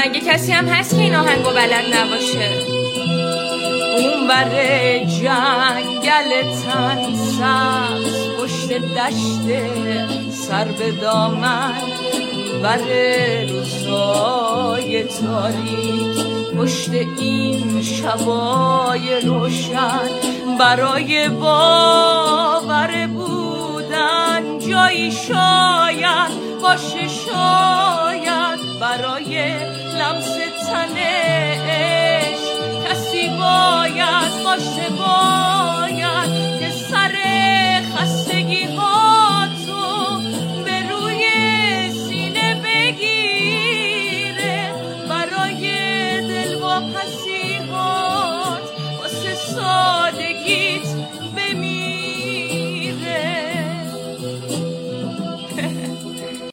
مگه کسی هم هست که این آهنگو بلد نباشه؟ اون بر جنگل تن سبز پشت دشت سر به دامن، بر روزای تاریک پشت این شبای روشن، برای باور بودن جایی شاید باشه، شاید